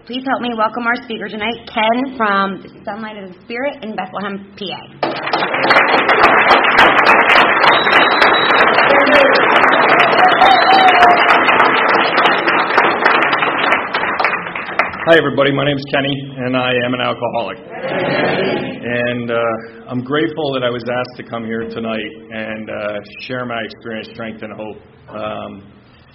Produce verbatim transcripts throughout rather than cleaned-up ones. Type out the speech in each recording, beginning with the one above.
Please help me welcome our speaker tonight, Ken from the Sunlight of the Spirit in Bethlehem, P A. Hi, everybody. My name's Kenny, and I am an alcoholic. And uh, I'm grateful that I was asked to come here tonight and uh, share my experience, strength, and hope. Um,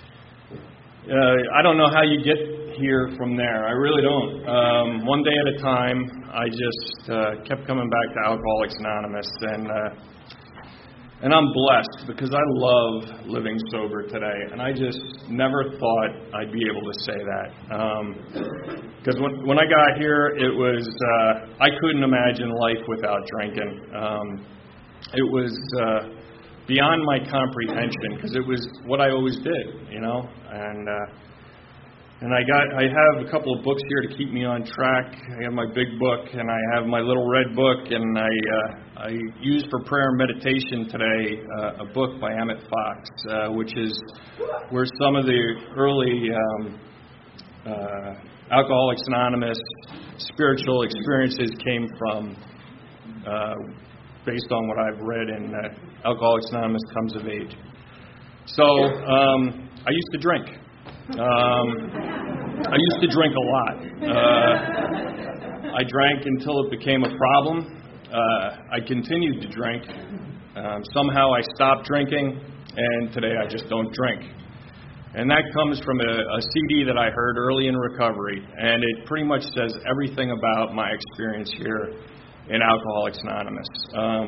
uh, I don't know how you get here from there. I really don't. Um, one day at a time, I just uh, kept coming back to Alcoholics Anonymous, and uh, and I'm blessed because I love living sober today, and I just never thought I'd be able to say that. Because um, when when I got here, it was uh, I couldn't imagine life without drinking. Um, it was uh, beyond my comprehension because it was what I always did, you know, and. Uh, And I got, I have a couple of books here to keep me on track. I have my big book, and I have my little red book, and I uh, I used for prayer and meditation today uh, a book by Emmett Fox, uh, which is where some of the early um, uh, Alcoholics Anonymous spiritual experiences came from, uh, based on what I've read in uh, Alcoholics Anonymous Comes of Age. So um, I used to drink. Um, I used to drink a lot. Uh, I drank until it became a problem. Uh, I continued to drink. Um, somehow I stopped drinking, and today I just don't drink. And that comes from a, a C D that I heard early in recovery, and it pretty much says everything about my experience here in Alcoholics Anonymous. Um,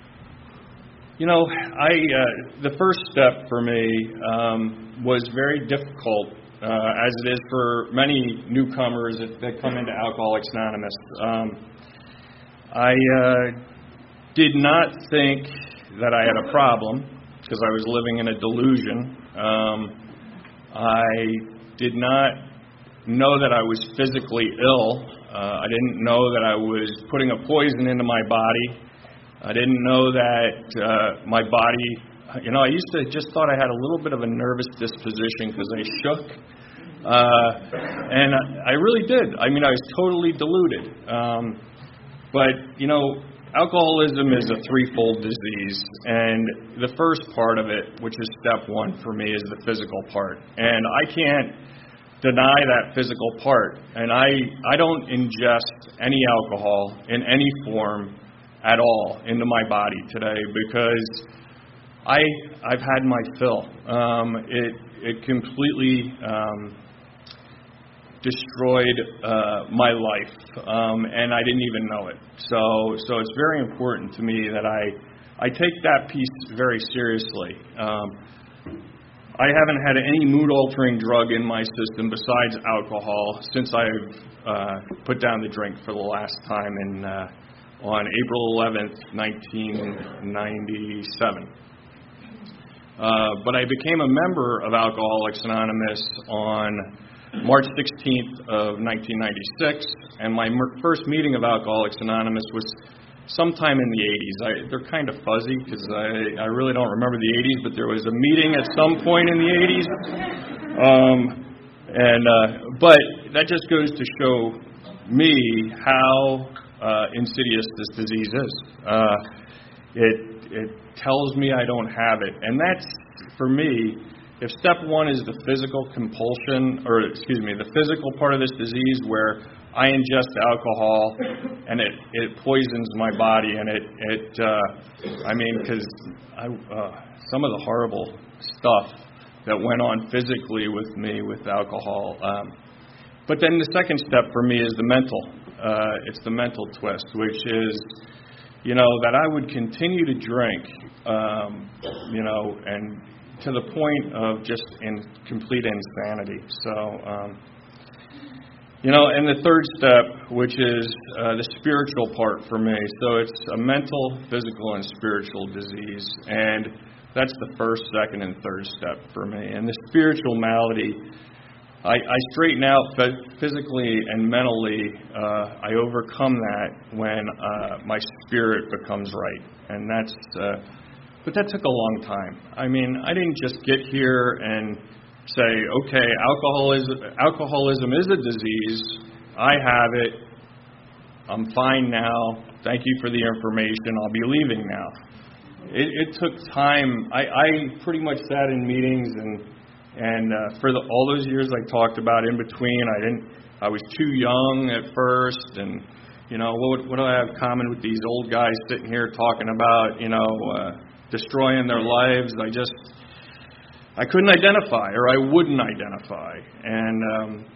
You know, I uh, the first step for me um, was very difficult, uh, as it is for many newcomers that, that come into Alcoholics Anonymous. Um, I uh, did not think that I had a problem because I was living in a delusion. Um, I did not know that I was physically ill. Uh, I didn't know that I was putting a poison into my body. I didn't know that uh, my body, you know, I used to just thought I had a little bit of a nervous disposition because I shook. Uh, and I, I really did. I mean, I was totally deluded. Um, but, you know, alcoholism is a threefold disease. And the first part of it, which is step one for me, is the physical part. And I can't deny that physical part. And I, I don't ingest any alcohol in any form at all into my body today because I I've had my fill. Um, it it completely um, destroyed uh, my life, um, and I didn't even know it. So so it's very important to me that I I take that piece very seriously. Um, I haven't had any mood altering drug in my system besides alcohol since I've uh, put down the drink for the last time in. Uh, on April eleventh, nineteen ninety-seven. Uh, but I became a member of Alcoholics Anonymous on March sixteenth of nineteen ninety-six, and my mer- first meeting of Alcoholics Anonymous was sometime in the eighties. I, they're kind of fuzzy because I, I really don't remember the eighties, but there was a meeting at some point in the eighties. Um, and uh, but that just goes to show me how Uh, insidious this disease is. Uh, it it tells me I don't have it, and that's for me. If step one is the physical compulsion, or excuse me, the physical part of this disease, where I ingest alcohol and it, it poisons my body, and it it uh, I mean, because I uh, some of the horrible stuff that went on physically with me with alcohol. Um, but then the second step for me is the mental. Uh, it's the mental twist, which is, you know, that I would continue to drink, um, you know, and to the point of just in complete insanity. So, um, you know, and the third step, which is uh, the spiritual part for me. So it's a mental, physical, and spiritual disease, and that's the first, second, and third step for me. And the spiritual malady, I, I straighten out physically and mentally. Uh, I overcome that when uh, my spirit becomes right, and that's. Uh, but that took a long time. I mean, I didn't just get here and say, okay, alcoholism, alcoholism is a disease, I have it. I'm fine now. Thank you for the information. I'll be leaving now. It, it took time. I, I pretty much sat in meetings, and and uh, for the, all those years I talked about in between, I didn't. I was too young at first, and you know what, what do I have in common with these old guys sitting here talking about you know uh, destroying their lives? I just I couldn't identify, or I wouldn't identify, and um,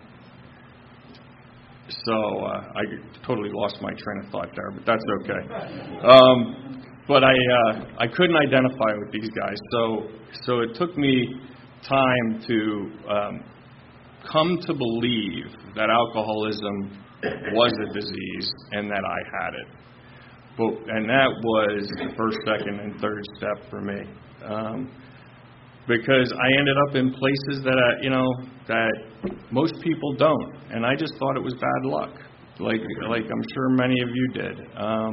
so uh, I totally lost my train of thought there, but that's okay. Um, but I uh, I couldn't identify with these guys, so so it took me time to um, come to believe that alcoholism was a disease and that I had it. But and that was the first, second, and third step for me. Um, Because I ended up in places that I, you know that most people don't, and I just thought it was bad luck, like like I'm sure many of you did. Um,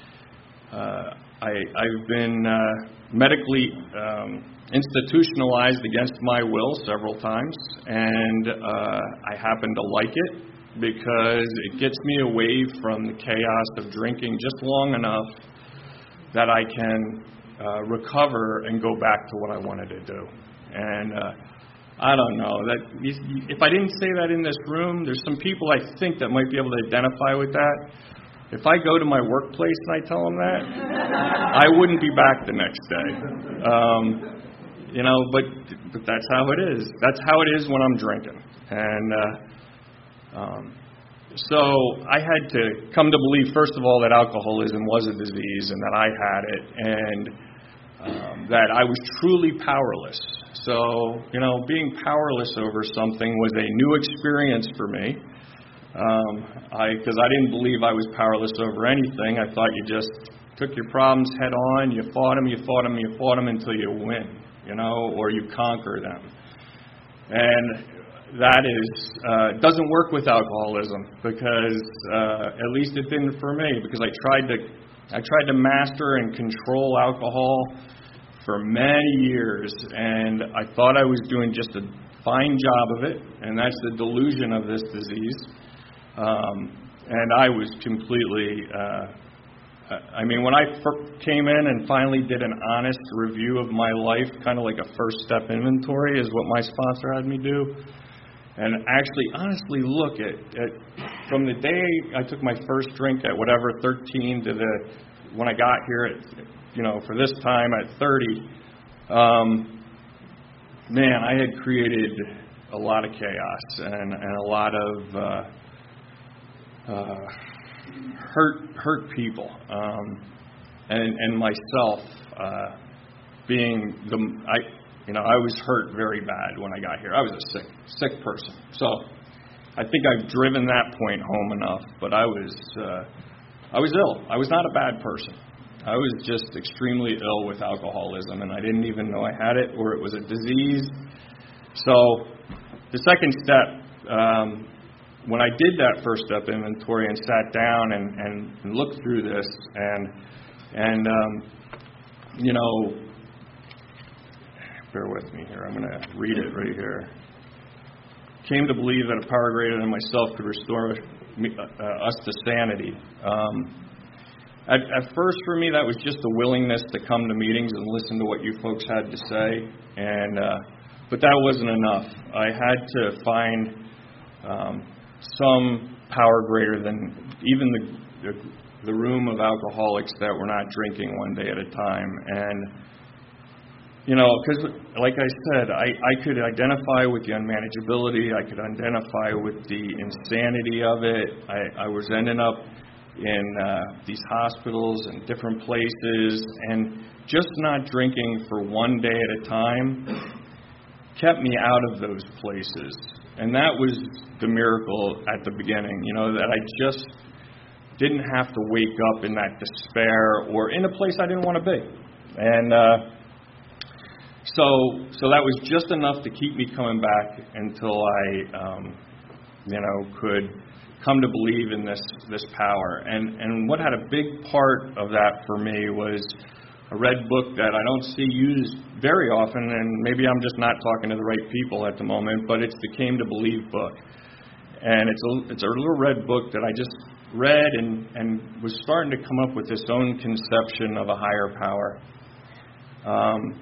uh, I, I've been uh, medically um, institutionalized against my will several times, and uh, I happen to like it because it gets me away from the chaos of drinking just long enough that I can Uh, recover and go back to what I wanted to do. And uh, I don't know that if I didn't say that in this room, there's some people I think that might be able to identify with that. If I go to my workplace and I tell them that, I wouldn't be back the next day. Um, you know, but but that's how it is. That's how it is when I'm drinking. And uh, um, So I had to come to believe, first of all, that alcoholism was a disease and that I had it, and um, that I was truly powerless. So, you know, being powerless over something was a new experience for me, um, I because I didn't believe I was powerless over anything. I thought you just took your problems head on, you fought them, you fought them, you fought them until you win, you know, or you conquer them. And that is uh, doesn't work with alcoholism, because uh, at least it didn't for me, because I tried to I tried to master and control alcohol for many years, and I thought I was doing just a fine job of it, and that's the delusion of this disease. Um, and I was completely uh, I mean, when I first came in and finally did an honest review of my life, kind of like a first step inventory is what my sponsor had me do. And actually, honestly, look at, at from the day I took my first drink at whatever thirteen to the when I got here at you know for this time at thirty, um, man, I had created a lot of chaos and, and a lot of uh, uh, hurt hurt people, um, and and myself uh, being the I. You know, I was hurt very bad when I got here. I was a sick, sick person. So I think I've driven that point home enough. But I was, uh, I was ill. I was not a bad person. I was just extremely ill with alcoholism, and I didn't even know I had it, or it was a disease. So the second step, um, when I did that first step inventory and sat down and, and, and looked through this, and and um, you know. Bear with me here. I'm going to read it right here. Came to believe that a power greater than myself could restore me, uh, us to sanity. Um, at, at first, for me, that was just a willingness to come to meetings and listen to what you folks had to say. And uh, but that wasn't enough. I had to find um, some power greater than even the, the the room of alcoholics that were not drinking one day at a time. And You know, because like I said, I, I could identify with the unmanageability. I could identify with the insanity of it. I, I was ending up in uh, these hospitals and different places, and just not drinking for one day at a time kept me out of those places. And that was the miracle at the beginning, you know, that I just didn't have to wake up in that despair or in a place I didn't want to be. And uh So, so that was just enough to keep me coming back until I, um, you know, could come to believe in this this power. And and what had a big part of that for me was a red book that I don't see used very often, and maybe I'm just not talking to the right people at the moment. But it's the Came to Believe book, and it's a it's a little red book that I just read and and was starting to come up with this own conception of a higher power. Um,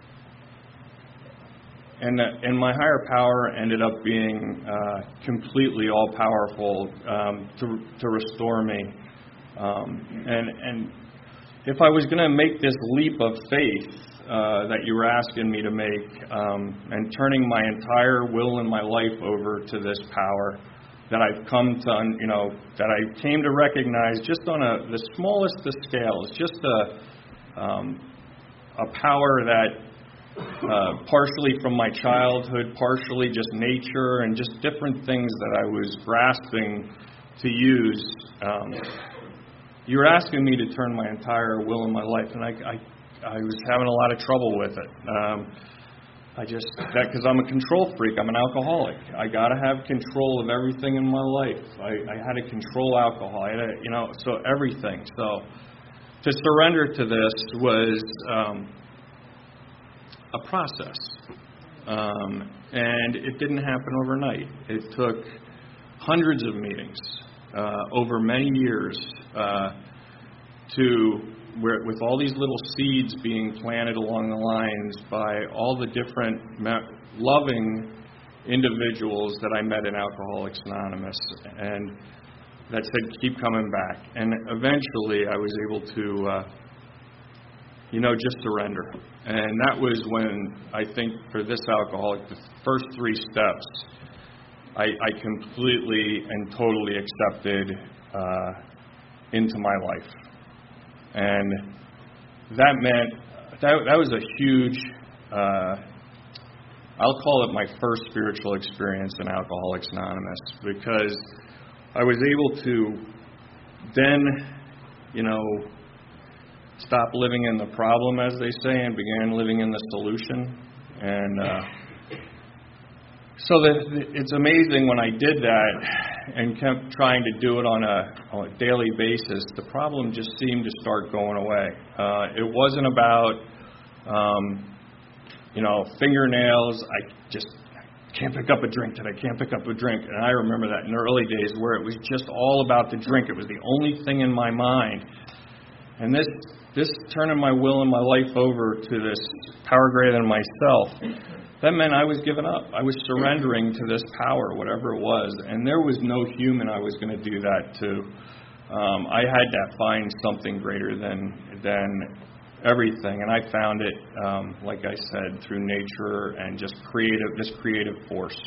and and my higher power ended up being uh, completely all powerful um, to to restore me. Um, and and if I was going to make this leap of faith uh, that you were asking me to make, um, and turning my entire will and my life over to this power that I've come to, you know, that I came to recognize just on a the smallest of scales, just a um, a power that uh, partially from my childhood, partially just nature, and just different things that I was grasping to use. Um, you were asking me to turn my entire will in my life, and I, I, I was having a lot of trouble with it. Um, I just, that because I'm a control freak, I'm an alcoholic. I got to have control of everything in my life. I, I had to control alcohol. I had to, you know, so everything. So to surrender to this was um, a process, um, and it didn't happen overnight. It took hundreds of meetings uh, over many years uh, to where, with all these little seeds being planted along the lines by all the different loving individuals that I met in Alcoholics Anonymous, and that said, keep coming back. And eventually I was able to, uh, you know, just surrender. And that was when I think for this alcoholic, the first three steps, I, I completely and totally accepted uh, into my life. And that meant, that, that was a huge, uh, I'll call it my first spiritual experience in Alcoholics Anonymous, because I was able to then, you know, stop living in the problem, as they say, and began living in the solution. And uh, so the, it's amazing when I did that and kept trying to do it on a, on a daily basis, the problem just seemed to start going away. Uh, it wasn't about, um, you know, fingernails. I just can't pick up a drink today, can't pick up a drink. And I remember that in the early days where it was just all about the drink. It was the only thing in my mind. And this this turning my will and my life over to this power greater than myself, that meant I was giving up. I was surrendering to this power, whatever it was. And there was no human I was going to do that to. Um, I had to find something greater than than everything. And I found it, um, like I said, through nature and just creative, this creative force.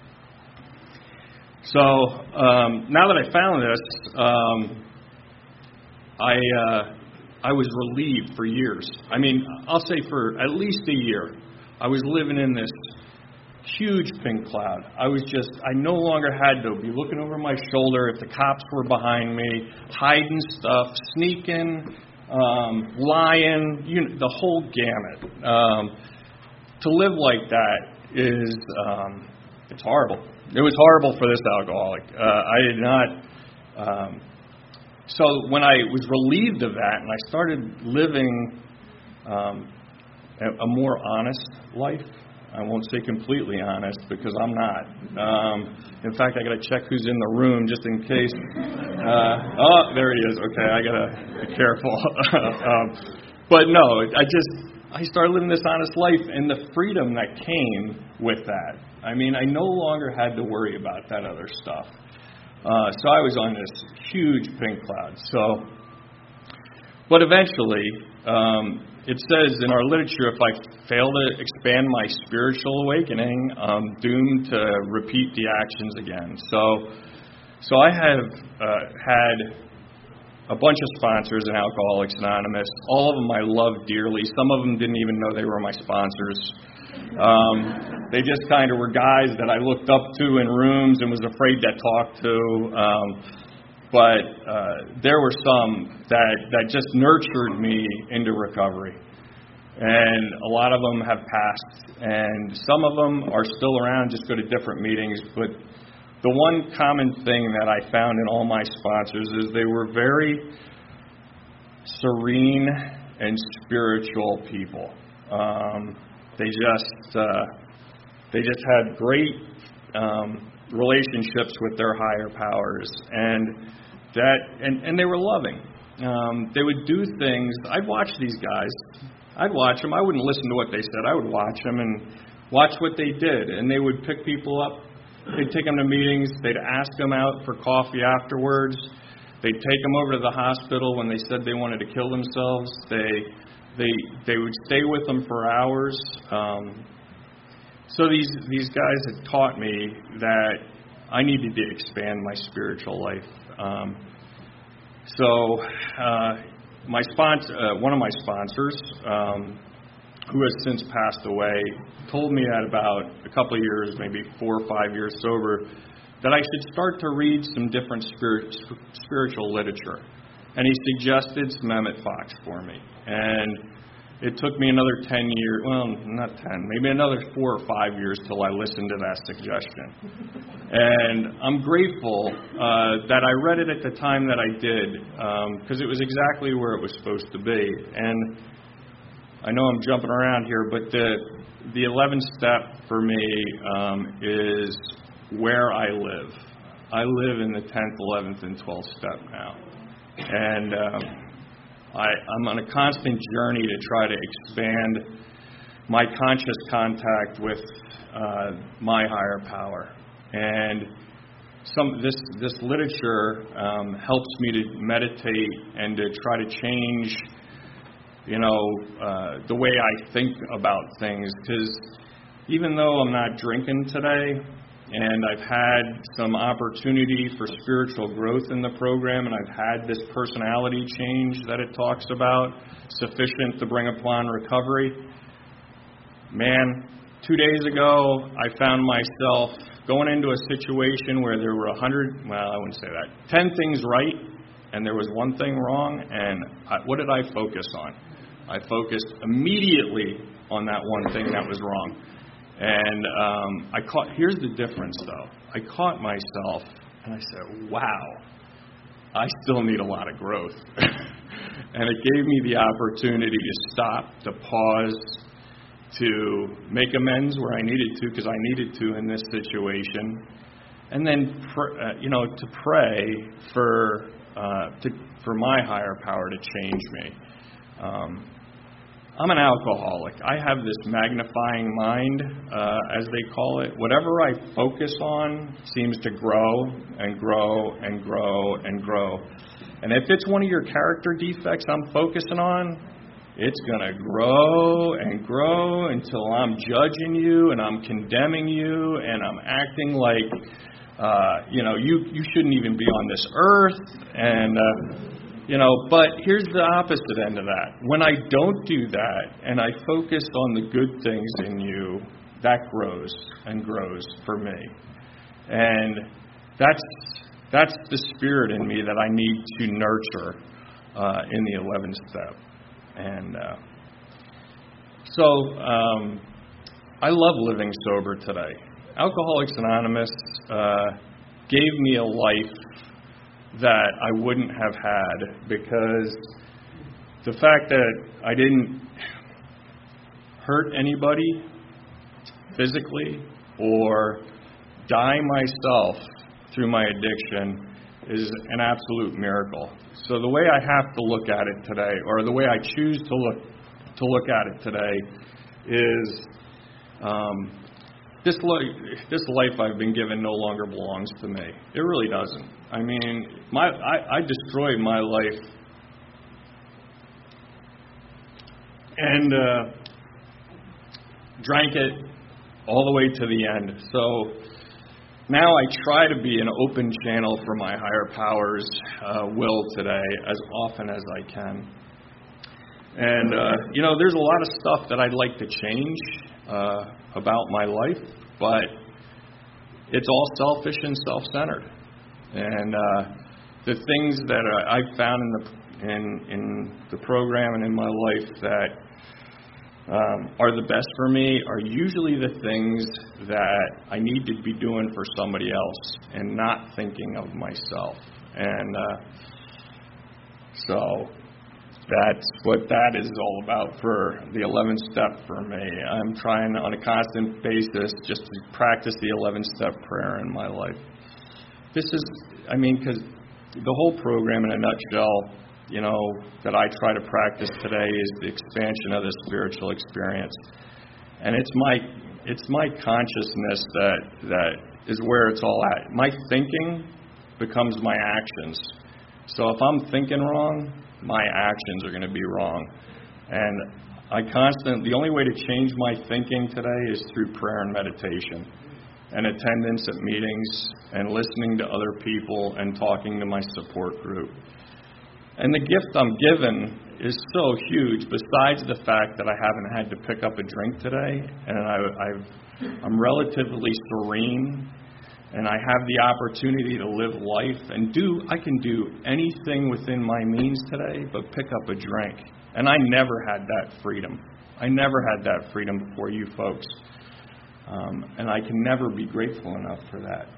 So um, now that I found this, um, I uh, I was relieved for years. I mean, I'll say for at least a year. I was living in this huge pink cloud. I was just, I no longer had to be looking over my shoulder if the cops were behind me, hiding stuff, sneaking, um, lying, you know, the whole gamut. Um, to live like that is, um, it's horrible. It was horrible for this alcoholic. Uh, I did not, um, so when I was relieved of that and I started living um, a more honest life. I won't say completely honest because I'm not. Um, in fact, I got to check who's in the room just in case. Uh, oh, there he is. Okay, I got to be careful. um, but no, I just I started living this honest life, and the freedom that came with that. I mean, I no longer had to worry about that other stuff. Uh, so I was on this huge pink cloud. So, but eventually. Um, It says in our literature, if I fail to expand my spiritual awakening, I'm doomed to repeat the actions again. So, so I have uh, had a bunch of sponsors in Alcoholics Anonymous. All of them I love dearly. Some of them didn't even know they were my sponsors. Um, they just kind of were guys that I looked up to in rooms and was afraid to talk to. Um, But uh, there were some that, that just nurtured me into recovery. And a lot of them have passed. And some of them are still around, just go to different meetings. But the one common thing that I found in all my sponsors is they were very serene and spiritual people. Um, they just uh, they just had great um, relationships with their higher powers, and that and, and they were loving. Um, they would do things. I'd watch these guys. I'd watch them. I wouldn't listen to what they said. I would watch them and watch what they did. And they would pick people up. They'd take them to meetings. They'd ask them out for coffee afterwards. They'd take them over to the hospital when they said they wanted to kill themselves. They they they would stay with them for hours. Um, so these these guys had taught me that I needed to expand my spiritual life. Um, so uh, my sponsor, uh, one of my sponsors, um, who has since passed away, told me at about a couple of years, maybe four or five years sober, that I should start to read some different spirit, spiritual literature. And he suggested some Emmett Fox for me. And it took me another ten years, well, not ten, maybe another four or five years till I listened to that suggestion. And I'm grateful uh, that I read it at the time that I did, because um, it was exactly where it was supposed to be. And I know I'm jumping around here, but the the eleventh step for me um, is where I live. I live in the tenth, eleventh, and twelfth step now. And um, I, I'm on a constant journey to try to expand my conscious contact with uh, my higher power. And some this this literature um, helps me to meditate and to try to change, you know, uh, the way I think about things. Because even though I'm not drinking today, and I've had some opportunity for spiritual growth in the program, and I've had this personality change that it talks about, sufficient to bring upon recovery. Man, two days ago, I found myself going into a situation where there were a hundred, well, I wouldn't say that, ten things right, and there was one thing wrong, and I, what did I focus on? I focused immediately on that one thing that was wrong. And um, I caught, here's the difference, though. I caught myself, and I said, wow, I still need a lot of growth. And it gave me the opportunity to stop, to pause, to make amends where I needed to, because I needed to in this situation, and then, pr- uh, you know, to pray for uh, to, for my higher power to change me. Um, I'm an alcoholic. I have this magnifying mind, uh, as they call it. Whatever I focus on seems to grow and grow and grow and grow. And if it's one of your character defects I'm focusing on, it's going to grow and grow until I'm judging you and I'm condemning you and I'm acting like, uh, you know, you, you shouldn't even be on this earth. And, uh, You know, but here's the opposite end of that. When I don't do that and I focus on the good things in you, that grows and grows for me. And that's that's the spirit in me that I need to nurture uh, in the eleventh step. And uh, so um, I love living sober today. Alcoholics Anonymous uh, gave me a life that I wouldn't have had, because the fact that I didn't hurt anybody physically or die myself through my addiction is an absolute miracle. So the way I have to look at it today, or the way I choose to look to look at it today, is um, this life, this life I've been given no longer belongs to me. It really doesn't. I mean, my I, I destroyed my life, and uh, drank it all the way to the end. So now I try to be an open channel for my higher power's uh, will today as often as I can. And, uh, you know, there's a lot of stuff that I'd like to change uh, about my life, but it's all selfish and self-centered. And uh, the things that I've found in the in, in the program and in my life that um, are the best for me are usually the things that I need to be doing for somebody else and not thinking of myself. And uh, so that's what that is all about for the eleventh step for me. I'm trying on a constant basis just to practice the eleventh step prayer in my life. This is, I mean, because the whole program in a nutshell, you know, that I try to practice today is the expansion of the spiritual experience. And it's my it's my consciousness that that is where it's all at. My thinking becomes my actions. So if I'm thinking wrong, my actions are going to be wrong. And I constantly, the only way to change my thinking today is through prayer and meditation and attendance at meetings and listening to other people and talking to my support group. And the gift I'm given is so huge, besides the fact that I haven't had to pick up a drink today, and I, I've, I'm relatively serene, and I have the opportunity to live life and do, I can do anything within my means today but pick up a drink. And I never had that freedom. I never had that freedom before you folks. Um, and I can never be grateful enough for that.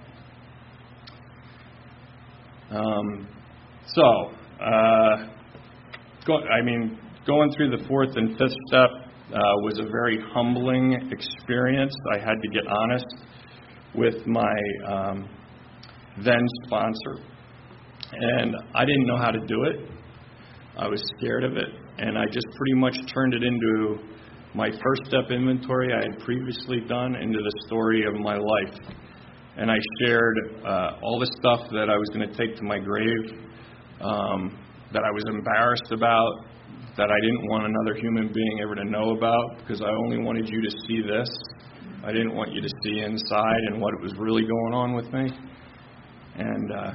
Um, so, uh, go, I mean, going through the fourth and fifth step uh, was a very humbling experience. I had to get honest with my um, then sponsor. And I didn't know how to do it. I was scared of it. And I just pretty much turned it into my first step inventory I had previously done into the story of my life. And I shared uh, all the stuff that I was going to take to my grave, um, that I was embarrassed about, that I didn't want another human being ever to know about, because I only wanted you to see this. I didn't want you to see inside and what was really going on with me. And, uh,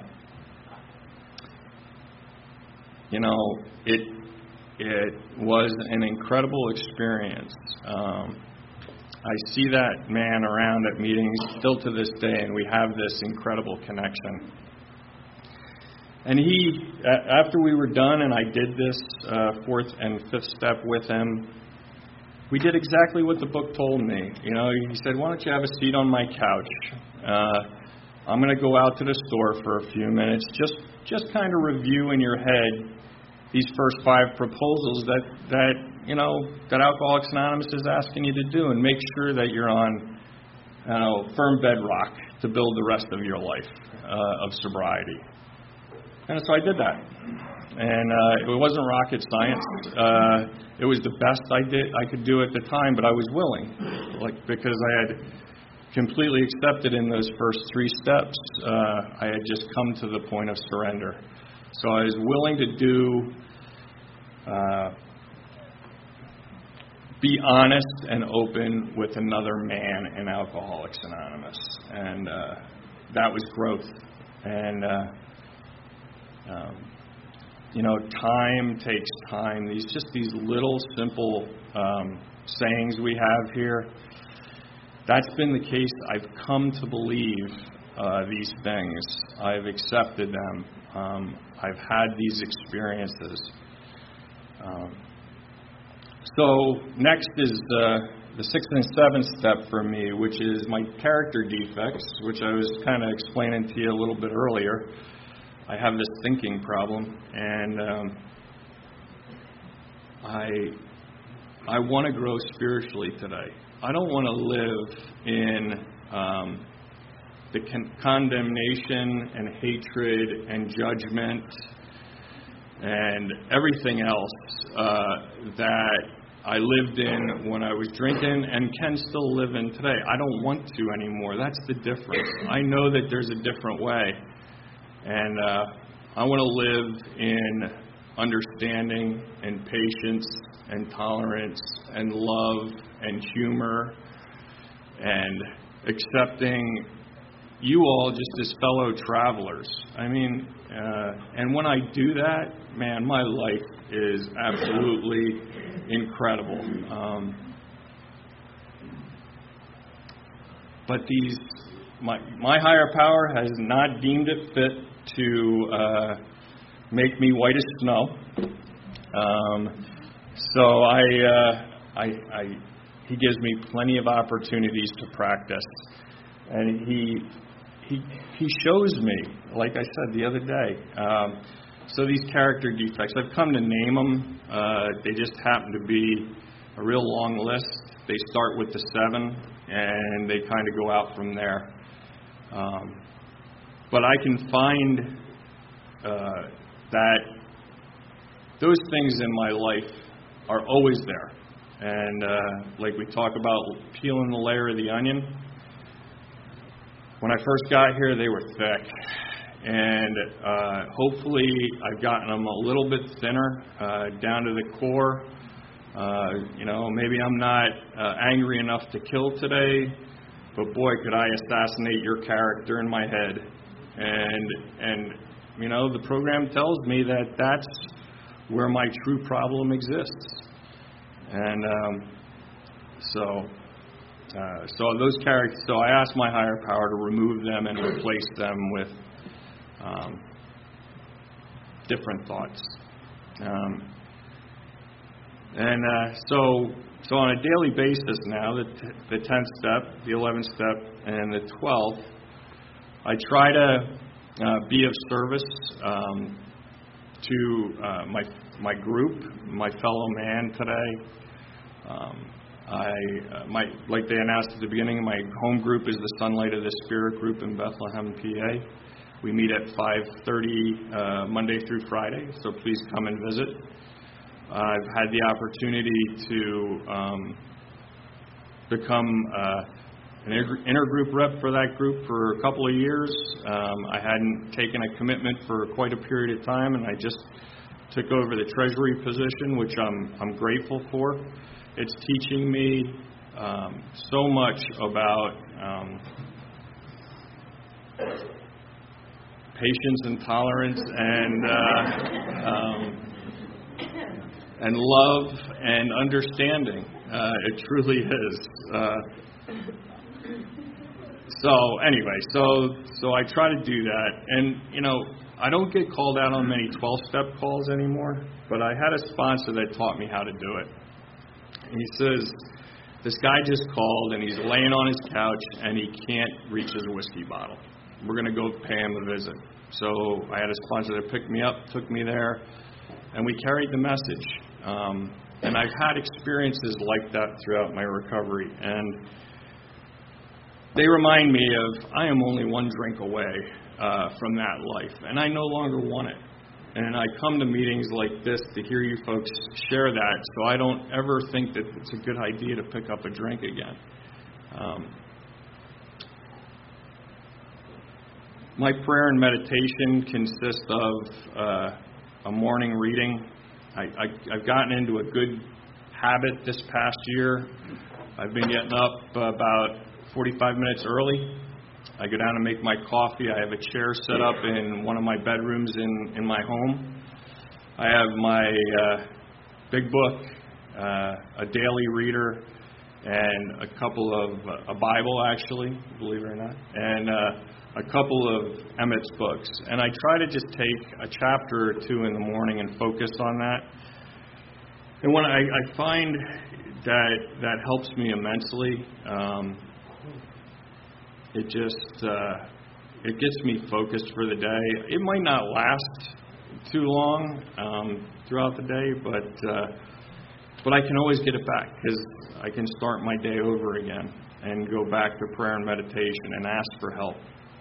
you know, it it was an incredible experience. Um, I see that man around at meetings still to this day, and we have this incredible connection. And he, after we were done and I did this uh, fourth and fifth step with him, we did exactly what the book told me. You know, he said, why don't you have a seat on my couch? Uh, I'm going to go out to the store for a few minutes. Just just kind of review in your head these first five proposals that, that, you know, that Alcoholics Anonymous is asking you to do, and make sure that you're on, you know, firm bedrock to build the rest of your life uh, of sobriety. And so I did that. And uh, it wasn't rocket science. Uh, it was the best I did I could do at the time, but I was willing, like because I had completely accepted in those first three steps. Uh, I had just come to the point of surrender. So I was willing to do, uh, be honest and open with another man in Alcoholics Anonymous, and uh, that was growth. And uh, um, you know, time takes time. These just these little simple um, sayings we have here. That's been the case. I've come to believe uh, these things. I've accepted them. Um, I've had these experiences. Um, so next is the, the sixth and seventh step for me, which is my character defects, which I was kind of explaining to you a little bit earlier. I have this thinking problem, and um, I I want to grow spiritually today. I don't want to live in um, the con- condemnation and hatred and judgment and everything else uh, that I lived in when I was drinking and can still live in today. I don't want to anymore. That's the difference. I know that there's a different way. And uh, I want to live in understanding and patience and tolerance and love and humor and accepting you all just as fellow travelers. I mean, uh, and when I do that, man, my life is absolutely incredible. Um, but these, my my higher power has not deemed it fit to uh, make me white as snow. Um, so I, uh, I, I, he gives me plenty of opportunities to practice, and he, he, he shows me, like I said the other day, um, so these character defects, I've come to name them. Uh, they just happen to be a real long list. They start with the seven, and they kind of go out from there. Um, but I can find uh, that those things in my life are always there. And uh, like we talk about peeling the layer of the onion, when I first got here, they were thick. And uh, hopefully I've gotten them a little bit thinner, uh, down to the core. Uh, you know, maybe I'm not uh, angry enough to kill today, but boy, could I assassinate your character in my head. And, and you know, the program tells me that that's where my true problem exists. And um, so... Uh, so those characters. So I asked my higher power to remove them and replace them with um, different thoughts. Um, and uh, so, so on a daily basis now, the t- the tenth step, the eleventh step, and the twelfth, I try to uh, be of service um, to uh, my my group, my fellow man today. Um, I, uh, my, like they announced at the beginning, my home group is the Sunlight of the Spirit group in Bethlehem, P A. We meet at five thirty uh, Monday through Friday, so please come and visit. Uh, I've had the opportunity to um, become uh, an intergroup rep for that group for a couple of years. Um, I hadn't taken a commitment for quite a period of time, and I just took over the treasury position, which I'm I'm grateful for. It's teaching me um, so much about um, patience and tolerance and uh, um, and love and understanding. Uh, it truly is. Uh, so anyway, so so I try to do that, and you know I don't get called out on many twelve-step calls anymore, but I had a sponsor that taught me how to do it. He says, this guy just called and he's laying on his couch and he can't reach his whiskey bottle. We're going to go pay him a visit. So I had a sponsor that picked me up, took me there, and we carried the message. Um, and I've had experiences like that throughout my recovery. And they remind me of, I am only one drink away uh, from that life. And I no longer want it. And I come to meetings like this to hear you folks share that, so I don't ever think that it's a good idea to pick up a drink again. Um, my prayer and meditation consist of uh, a morning reading. I, I, I've gotten into a good habit this past year. I've been getting up about forty-five minutes early. I go down and make my coffee. I have a chair set up in one of my bedrooms in, in my home. I have my uh, big book, uh, a daily reader, and a couple of, uh, a Bible actually, believe it or not, and uh, a couple of Emmett's books. And I try to just take a chapter or two in the morning and focus on that. And when I, I find that that helps me immensely. Um, It just, uh, it gets me focused for the day. It might not last too long um, throughout the day, but uh, but I can always get it back because I can start my day over again and go back to prayer and meditation and ask for help.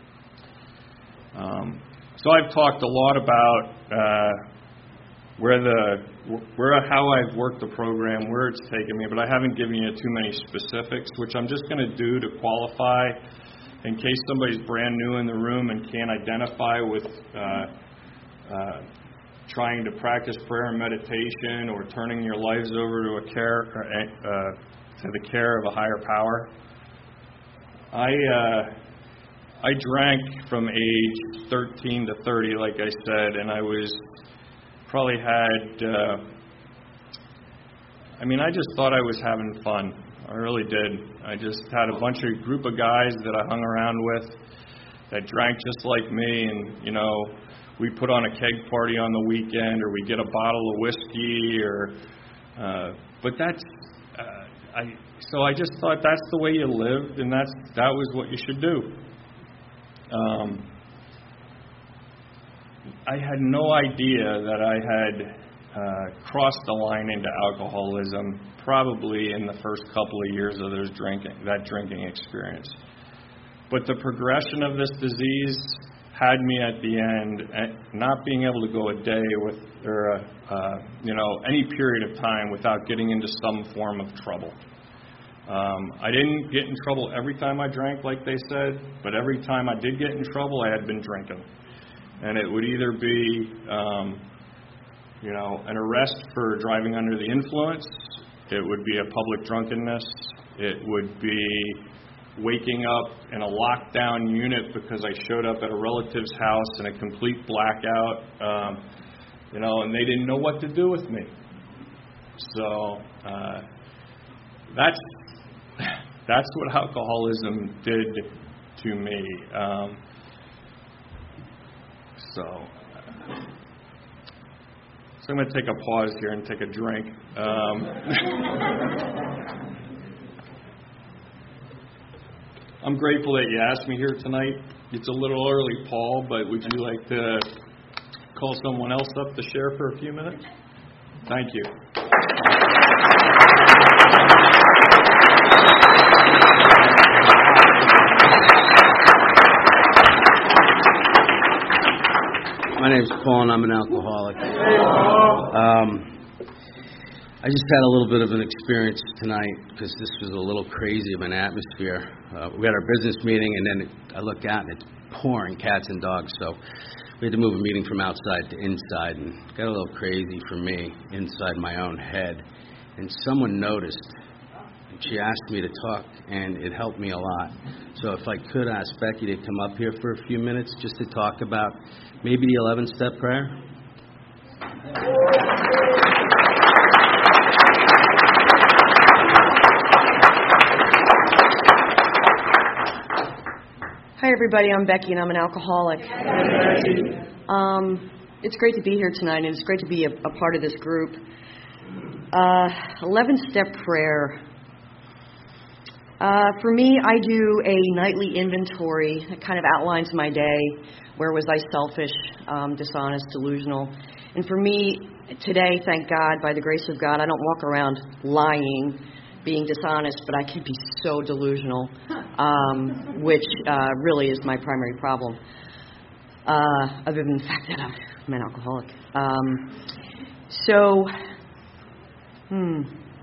Um, so I've talked a lot about uh, where the where how I've worked the program, where it's taken me, but I haven't given you too many specifics, which I'm just going to do to qualify. In case somebody's brand new in the room and can't identify with uh, uh, trying to practice prayer and meditation or turning your lives over to a care uh, to the care of a higher power, I uh, I drank from age thirteen to thirty, like I said, and I was probably had. Uh, I mean, I just thought I was having fun. I really did. I just had a bunch of group of guys that I hung around with that drank just like me, and you know, we put on a keg party on the weekend, or we get a bottle of whiskey, or. Uh, but that's. Uh, I. So I just thought that's the way you lived, and that's that was what you should do. Um, I had no idea that I had uh, crossed the line into alcoholism probably in the first couple of years of those drinking, that drinking experience. But the progression of this disease had me at the end at not being able to go a day with, or a, uh, you know, any period of time without getting into some form of trouble. Um, I didn't get in trouble every time I drank, like they said, but every time I did get in trouble, I had been drinking. And it would either be, um, you know, an arrest for driving under the influence. It would be a public drunkenness. It would be waking up in a lockdown unit because I showed up at a relative's house in a complete blackout, um, you know, and they didn't know what to do with me. So uh, that's that's what alcoholism did to me. Um, so, so I'm going to take a pause here and take a drink. Um, I'm grateful that you asked me here tonight. It's a little early, Paul, but would you like to call someone else up to share for a few minutes? Thank you. My name's Paul, and I'm an alcoholic. Um, I just had a little bit of an experience tonight because this was a little crazy of an atmosphere. Uh, we had our business meeting, and then it, I look out, and it's pouring cats and dogs. So we had to move a meeting from outside to inside, and it got a little crazy for me inside my own head. And someone noticed, and she asked me to talk, and it helped me a lot. So if I could ask Becky to come up here for a few minutes just to talk about maybe the eleven-step prayer. Hi, everybody. I'm Becky, and I'm an alcoholic. Um, it's great to be here tonight, and it's great to be a, a part of this group. Uh, eleven-step prayer. Uh, for me, I do a nightly inventory that kind of outlines my day. Where was I selfish, um, dishonest, delusional? And for me, today, thank God, by the grace of God, I don't walk around lying, being dishonest, but I can be so delusional, um, which uh, really is my primary problem, uh, other than the fact that I'm an alcoholic. Um, so, hmm.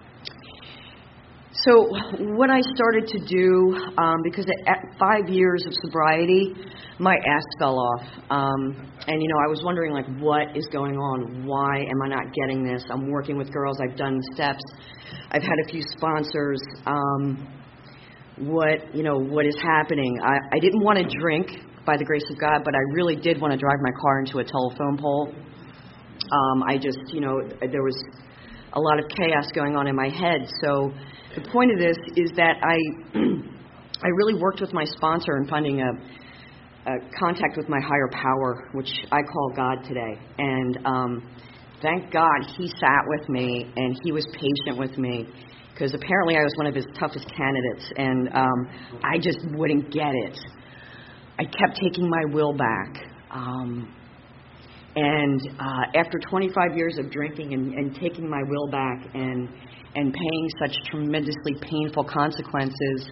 So what I started to do, um, because at, at five years of sobriety, my ass fell off. Um, and, you know, I was wondering, like, what is going on? Why am I not getting this? I'm working with girls. I've done steps. I've had a few sponsors. Um, what, you know, what is happening? I, I didn't want to drink, by the grace of God, but I really did want to drive my car into a telephone pole. Um, I just, you know, there was a lot of chaos going on in my head. So the point of this is that I I really worked with my sponsor in finding a, a contact with my higher power, which I call God today. And um, thank God he sat with me and he was patient with me, because apparently I was one of his toughest candidates, and um, I just wouldn't get it. I kept taking my will back. Um, and uh, after twenty-five years of drinking and, and taking my will back and and paying such tremendously painful consequences,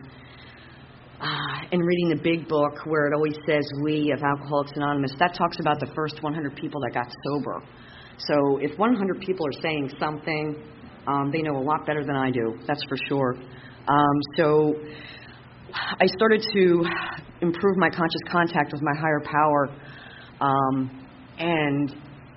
uh, and reading the big book where it always says we of Alcoholics Anonymous, that talks about the first one hundred people that got sober. So if one hundred people are saying something, um, they know a lot better than I do, that's for sure. Um, so I started to improve my conscious contact with my higher power, um, and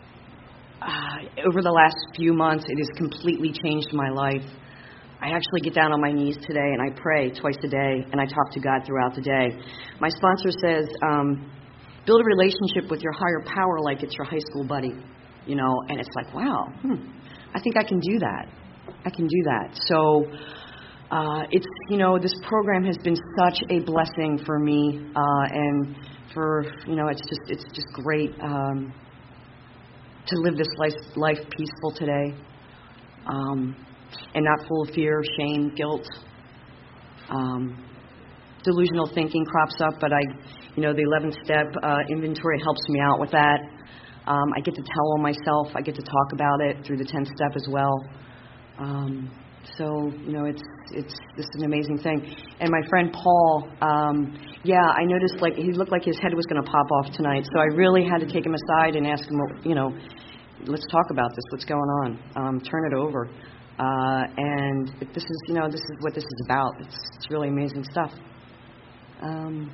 Uh, over the last few months, it has completely changed my life. I actually get down on my knees today and I pray twice a day, and I talk to God throughout the day. My sponsor says, um, build a relationship with your higher power like it's your high school buddy, you know, and it's like, wow, hmm, I think I can do that. I can do that. So uh, it's, you know, this program has been such a blessing for me, uh, and for, you know, it's just, it's just great. Um, to live this life, life peaceful today, um, and not full of fear, shame, guilt. Um, delusional thinking crops up, but I, you know, the eleven-step uh, inventory helps me out with that. Um, I get to tell on myself. I get to talk about it through the tenth-step as well. Um, so, you know, it's it's this is an amazing thing. And my friend Paul, um, yeah, I noticed like he looked like his head was going to pop off tonight. So I really had to take him aside and ask him, you know, let's talk about this. What's going on? Um, turn it over. Uh, and this is, you know, this is what this is about. It's, it's really amazing stuff. Um,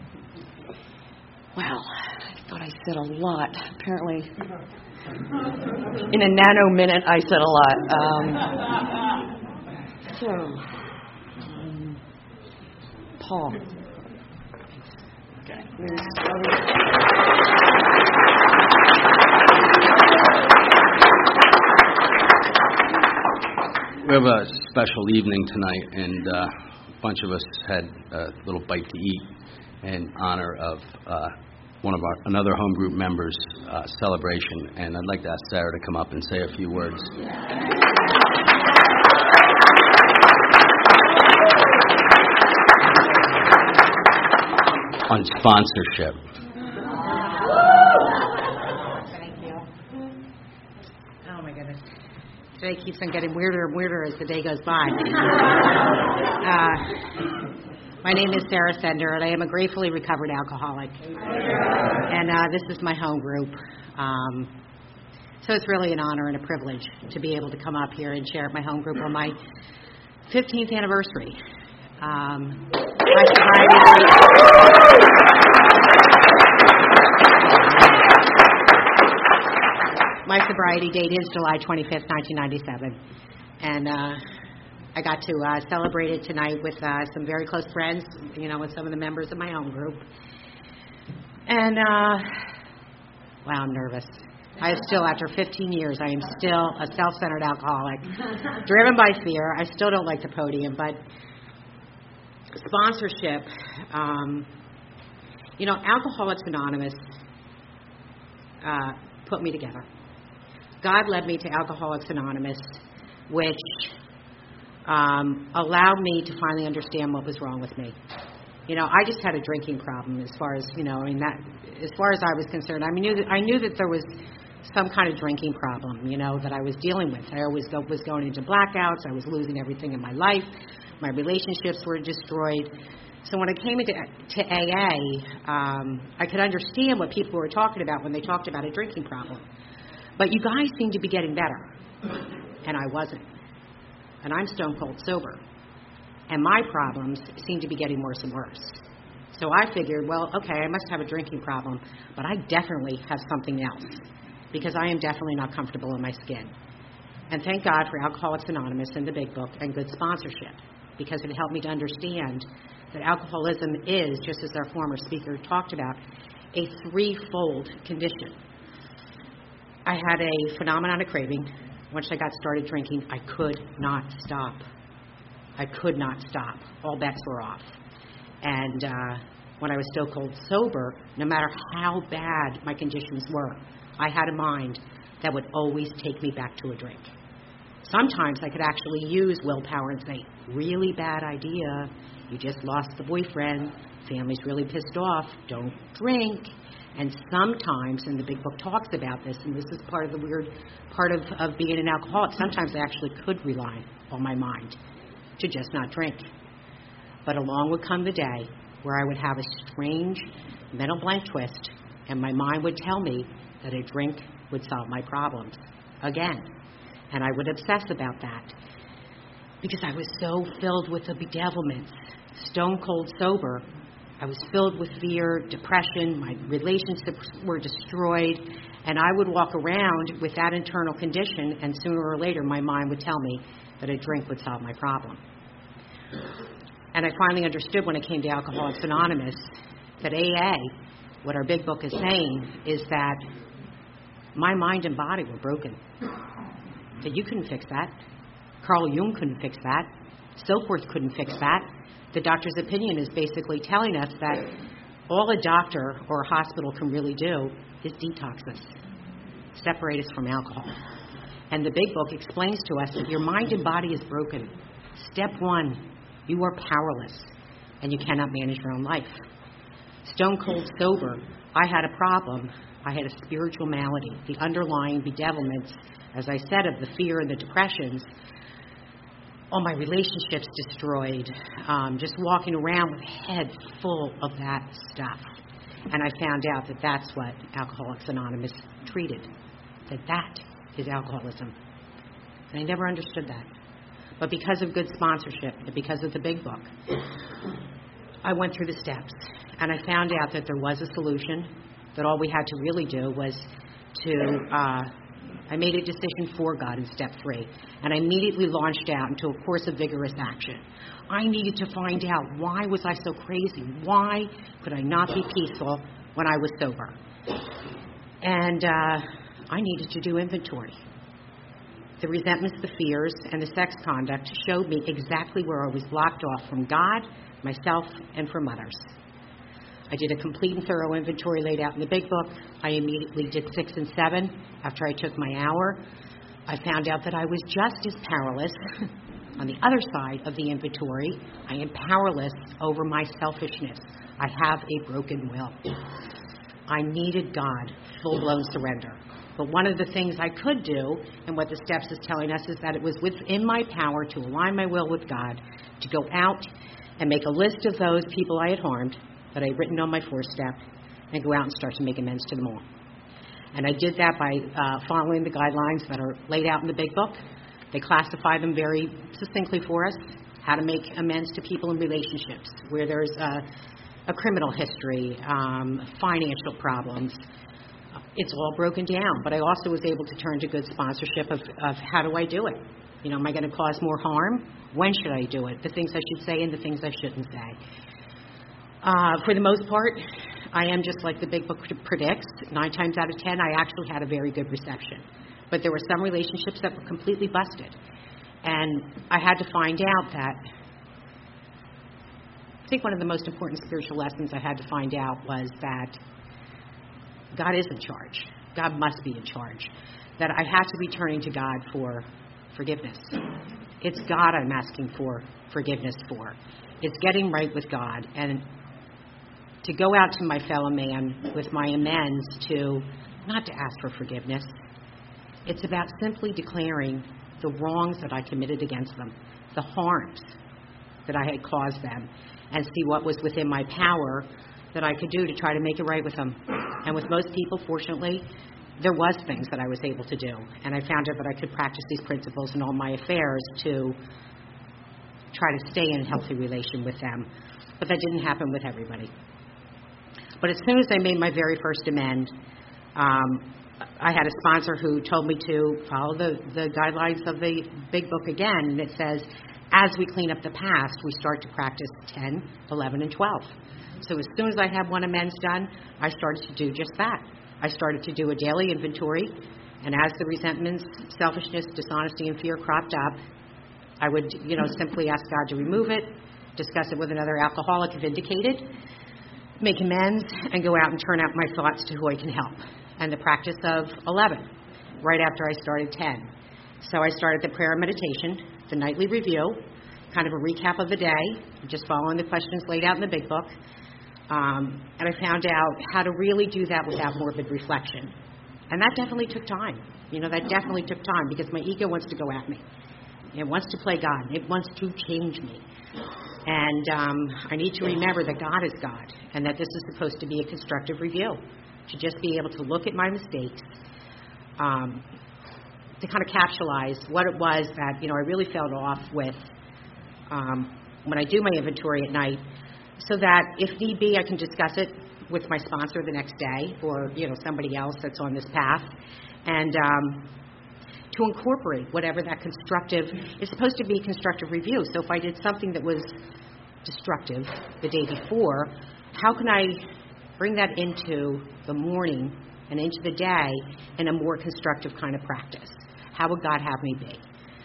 wow, I thought I said a lot. Apparently, in a nano minute, I said a lot. Um, so, um, Paul. Okay. We have a special evening tonight, and uh, a bunch of us had a little bite to eat in honor of uh, one of our another home group members' uh, celebration. And I'd like to ask Sarah to come up and say a few words on sponsorship. Thank you. Oh my goodness. Today keeps on getting weirder and weirder as the day goes by. Uh, my name is Sarah Sender, and I am a gratefully recovered alcoholic. And uh, this is my home group. Um, so it's really an honor and a privilege to be able to come up here and share at my home group on my fifteenth anniversary. Um, my sobriety My sobriety date is July twenty-fifth, nineteen ninety-seven, and uh, I got to uh, celebrate it tonight with uh, some very close friends, you know, with some of the members of my home group. And, uh, wow, I'm nervous. I am still, after fifteen years, I am still a self-centered alcoholic, driven by fear. I still don't like the podium, but sponsorship, um, you know, Alcoholics Anonymous uh, put me together. God led me to Alcoholics Anonymous, which um, allowed me to finally understand what was wrong with me. You know, I just had a drinking problem as far as, you know, I mean, that, as far as I was concerned. I knew that, I knew that there was some kind of drinking problem, you know, that I was dealing with. I always was going into blackouts. I was losing everything in my life. My relationships were destroyed. So when I came into to A A, um, I could understand what people were talking about when they talked about a drinking problem. But you guys seem to be getting better, and I wasn't. And I'm stone cold sober. And my problems seem to be getting worse and worse. So I figured, well, okay, I must have a drinking problem, but I definitely have something else, because I am definitely not comfortable in my skin. And thank God for Alcoholics Anonymous and the Big Book and good sponsorship, because it helped me to understand that alcoholism is, just as our former speaker talked about, a threefold condition. I had a phenomenon of craving. Once I got started drinking, I could not stop. I could not stop. All bets were off. And uh, when I was still cold sober, no matter how bad my conditions were, I had a mind that would always take me back to a drink. Sometimes I could actually use willpower and say, really bad idea. You just lost the boyfriend. Family's really pissed off. Don't drink. And sometimes, and the Big Book talks about this, and this is part of the weird part of, of being an alcoholic, sometimes I actually could rely on my mind to just not drink. But along would come the day where I would have a strange mental blank twist, and my mind would tell me that a drink would solve my problems again. And I would obsess about that because I was so filled with the bedevilments, stone cold sober. I was filled with fear, depression, my relationships were destroyed, and I would walk around with that internal condition, and sooner or later my mind would tell me that a drink would solve my problem. And I finally understood when it came to Alcoholics Anonymous that A A, what our Big Book is saying, is that my mind and body were broken. That you couldn't fix that. Carl Jung couldn't fix that. Silkworth couldn't fix that. The doctor's opinion is basically telling us that all a doctor or a hospital can really do is detox us, separate us from alcohol. And the Big Book explains to us that your mind and body is broken. Step one, you are powerless, and you cannot manage your own life. stone cold sober, I had a problem. I had a spiritual malady. The underlying bedevilments, as I said, of the fear and the depressions, all my relationships destroyed, um, just walking around with a head full of that stuff. And I found out that that's what Alcoholics Anonymous treated, that that is alcoholism. And I never understood that. But because of good sponsorship and because of the big book, I went through the steps. And I found out that there was a solution, that all we had to really do was to, uh, I made a decision for God in step three. And I immediately launched out into a course of vigorous action. I needed to find out, why was I so crazy? Why could I not be peaceful when I was sober? And uh, I needed to do inventory. The resentments, the fears, and the sex conduct showed me exactly where I was blocked off from God, myself, and from others. I did a complete and thorough inventory laid out in the big book. I immediately did six and seven after I took my hour. I found out that I was just as powerless on the other side of the inventory. I am powerless over my selfishness. I have a broken will. I needed God, full-blown surrender. But one of the things I could do, and what the steps is telling us, is that it was within my power to align my will with God, to go out and make a list of those people I had harmed, that I had written on my fourth step, and go out and start to make amends to them all. And I did that by uh, following the guidelines that are laid out in the big book. They classify them very succinctly for us, how to make amends to people in relationships, where there's a, a criminal history, um, financial problems. It's all broken down, but I also was able to turn to good sponsorship of, of how do I do it? You know, am I going to cause more harm? When should I do it? The things I should say and the things I shouldn't say. Uh, for the most part, I am just like the big book predicts. Nine times out of ten, I actually had a very good reception. But there were some relationships that were completely busted. And I had to find out that, I think one of the most important spiritual lessons I had to find out was that God is in charge. God must be in charge. That I have to be turning to God for forgiveness. It's God I'm asking for forgiveness for. It's getting right with God. And to go out to my fellow man with my amends, to not to ask for forgiveness. It's about simply declaring the wrongs that I committed against them, the harms that I had caused them, and see what was within my power that I could do to try to make it right with them. And with most people, fortunately, there was things that I was able to do. And I found out that I could practice these principles in all my affairs to try to stay in a healthy relation with them. But that didn't happen with everybody. But as soon as I made my very first amend, um, I had a sponsor who told me to follow the, the guidelines of the big book again. And it says, as we clean up the past, we start to practice ten, eleven, and twelve. So as soon as I had one amends done, I started to do just that. I started to do a daily inventory. And as the resentments, selfishness, dishonesty, and fear cropped up, I would, you know, simply ask God to remove it, discuss it with another alcoholic if indicated, make amends, and go out and turn out my thoughts to who I can help. And the practice of eleven, right after I started ten. So I started the prayer and meditation, the nightly review, kind of a recap of the day, just following the questions laid out in the big book. Um, and I found out how to really do that without morbid reflection. And that definitely took time. You know, that definitely took time because my ego wants to go at me. It wants to play God. It wants to change me. And um, I need to remember that God is God and that this is supposed to be a constructive review, to just be able to look at my mistakes, um, to kind of capsulize what it was that, you know, I really felt off with um, when I do my inventory at night, so that if need be, I can discuss it with my sponsor the next day or, you know, somebody else that's on this path, and um, to incorporate whatever that constructive, it's supposed to be constructive review. So if I did something that was destructive the day before, how can I bring that into the morning and into the day in a more constructive kind of practice? How would God have me be?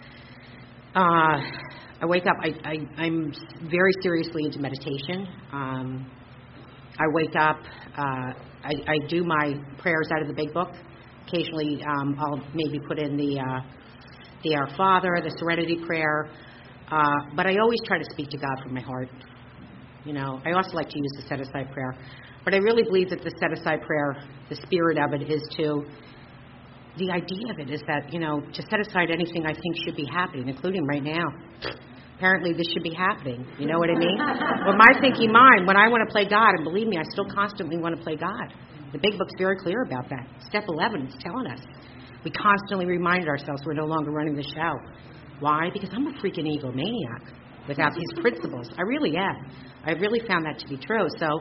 Uh, I wake up, I, I, I'm very seriously into meditation. Um, I wake up, uh, I, I do my prayers out of the big book. Occasionally, um, I'll maybe put in the uh, the Our Father, the Serenity Prayer, uh, but I always try to speak to God from my heart. You know, I also like to use the Set Aside Prayer. But I really believe that the set-aside prayer, the spirit of it is to, the idea of it is that, you know, to set aside anything I think should be happening, including right now. Apparently this should be happening. You know what I mean? Well, my thinking mind, when I want to play God, and believe me, I still constantly want to play God. The Big Book's very clear about that. Step eleven is telling us. We constantly remind ourselves we're no longer running the show. Why? Because I'm a freaking egomaniac without these principles. I really am. I really found that to be true. So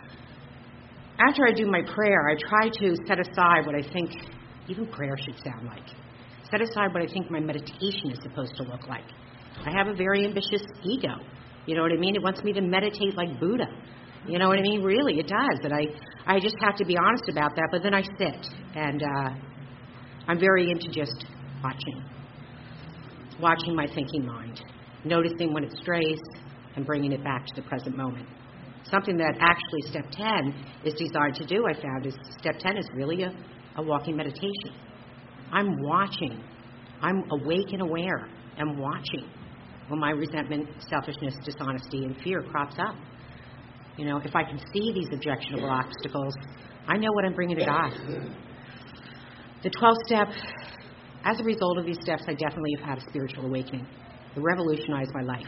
after I do my prayer, I try to set aside what I think even prayer should sound like. Set aside what I think my meditation is supposed to look like. I have a very ambitious ego. You know what I mean? It wants me to meditate like Buddha. You know what I mean? Really, it does. And I, I just have to be honest about that. But then I sit, and uh, I'm very into just watching. Watching my thinking mind. Noticing when it strays and bringing it back to the present moment. Something that actually Step ten is designed to do, I found, is Step ten is really a, a walking meditation. I'm watching. I'm awake and aware and watching when my resentment, selfishness, dishonesty, and fear crops up. You know, if I can see these objectionable obstacles, I know what I'm bringing to God. The twelfth step, as a result of these steps, I definitely have had a spiritual awakening. It revolutionized my life.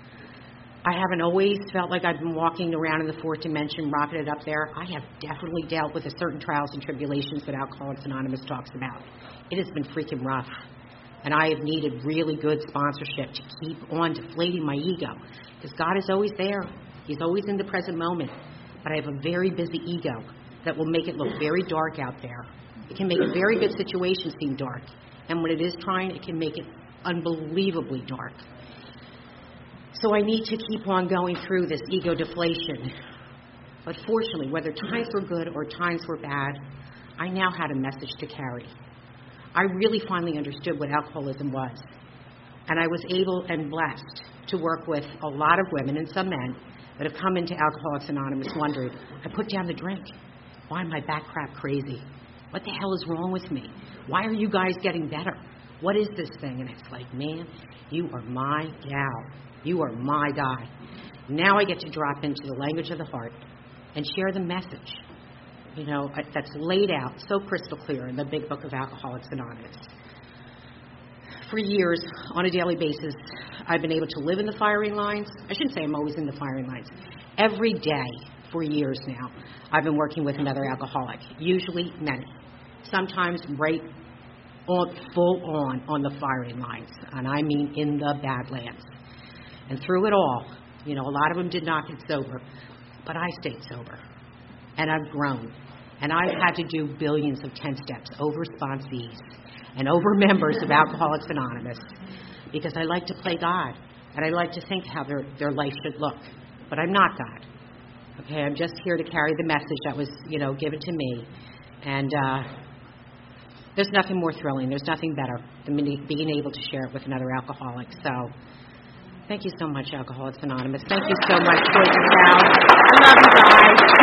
I haven't always felt like I've been walking around in the fourth dimension, rocketed up there. I have definitely dealt with the certain trials and tribulations that Alcoholics Anonymous talks about. It has been freaking rough. And I have needed really good sponsorship to keep on deflating my ego. Because God is always there. He's always in the present moment. But I have a very busy ego that will make it look very dark out there. It can make a very good situation seem dark. And when it is trying, it can make it unbelievably dark. So I need to keep on going through this ego deflation. But fortunately, whether times were good or times were bad, I now had a message to carry. I really finally understood what alcoholism was. And I was able and blessed to work with a lot of women and some men that have come into Alcoholics Anonymous wondering, I put down the drink. Why am I back crap crazy? What the hell is wrong with me? Why are you guys getting better? What is this thing? And it's like, man, you are my gal. You are my guy. Now I get to drop into the language of the heart and share the message, you know, that's laid out so crystal clear in the Big Book of Alcoholics Anonymous. For years, on a daily basis, I've been able to live in the firing lines. I shouldn't say I'm always in the firing lines. Every day for years now, I've been working with another alcoholic, usually many, sometimes right on, full on on the firing lines, and I mean in the Badlands. And through it all, you know, a lot of them did not get sober, but I stayed sober. And I've grown. And I've had to do billions of ten steps over sponsees and over members of Alcoholics Anonymous because I like to play God. And I like to think how their, their life should look. But I'm not God. Okay, I'm just here to carry the message that was, you know, given to me. And uh, there's nothing more thrilling. There's nothing better than being able to share it with another alcoholic. So thank you so much, Alcoholics Anonymous. Thank you so much, Georgia Cal. I love you guys.